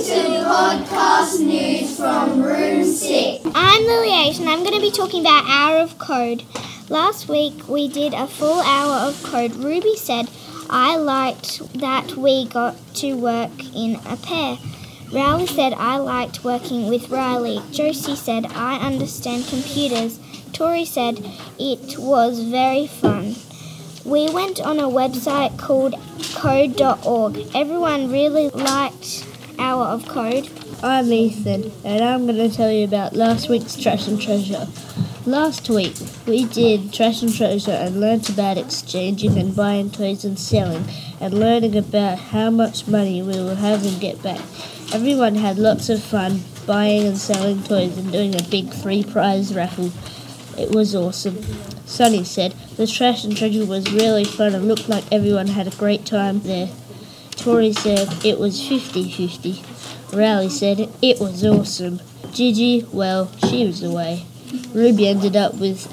to Podcast News from Room 6. I'm Lily H and I'm going to be talking about Hour of Code. Last week we did a full hour of code. Ruby said, I liked that we got to work in a pair. Rowley said, I liked working with Riley. Josie said, I understand computers. Tori said, it was very fun. We went on a website called code.org. Everyone really liked Hour of Code. I'm Ethan, and I'm going to tell you about last week's Trash and Treasure. Last week, we did Trash and Treasure and learnt about exchanging and buying toys and selling, and learning about how much money we will have and get back. Everyone had lots of fun buying and selling toys and doing a big free prize raffle. It was awesome. Sonny said, the Trash and Treasure was really fun and looked like everyone had a great time there. Tori said, it was 50-50. Rowley said, it was awesome. Gigi, well, she was away. Ruby ended up with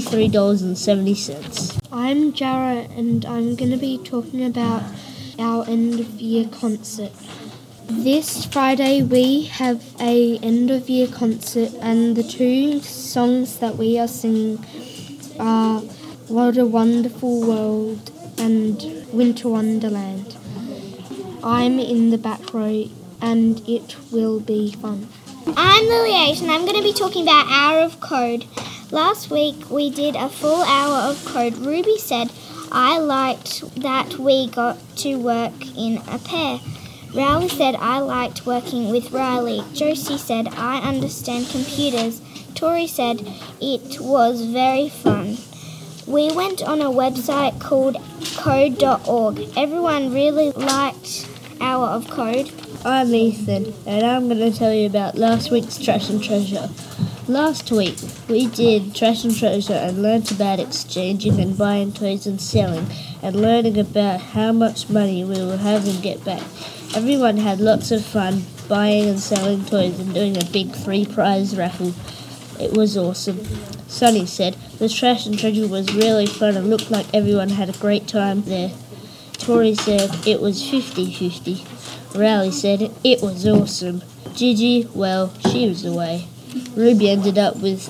$83.70. I'm Jara and I'm going to be talking about our end of year concert. This Friday we have a end of year concert and the two songs that we are singing are What a Wonderful World and Winter Wonderland. I'm in the back row and it will be fun. I'm Lily H and I'm going to be talking about Hour of Code. Last week we did a full hour of code. Ruby said, I liked that we got to work in a pair. Rowley said, I liked working with Riley. Josie said, I understand computers. Tori said, it was very fun. We went on a website called code.org. Everyone really liked Hour of Code. I'm Ethan, and I'm going to tell you about last week's Trash and Treasure. Last week, we did Trash and Treasure and learnt about exchanging and buying toys and selling, and learning about how much money we will have and get back. Everyone had lots of fun buying and selling toys and doing a big free prize raffle. It was awesome. Sonny said, the Trash and Treasure was really fun and looked like everyone had a great time there. Tori said, it was 50-50. Rowley said, it was awesome. Gigi, well, she was away. Ruby ended up with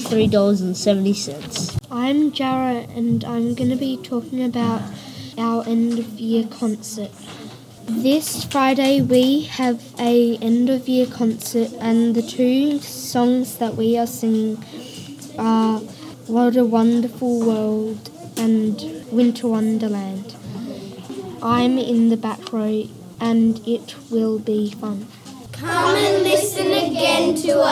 $83.70. I'm Jara and I'm going to be talking about our end of year concert. This Friday we have a end of year concert and the two songs that we are singing are What a Wonderful World and Winter Wonderland. I'm in the back row and it will be fun. Come and listen again to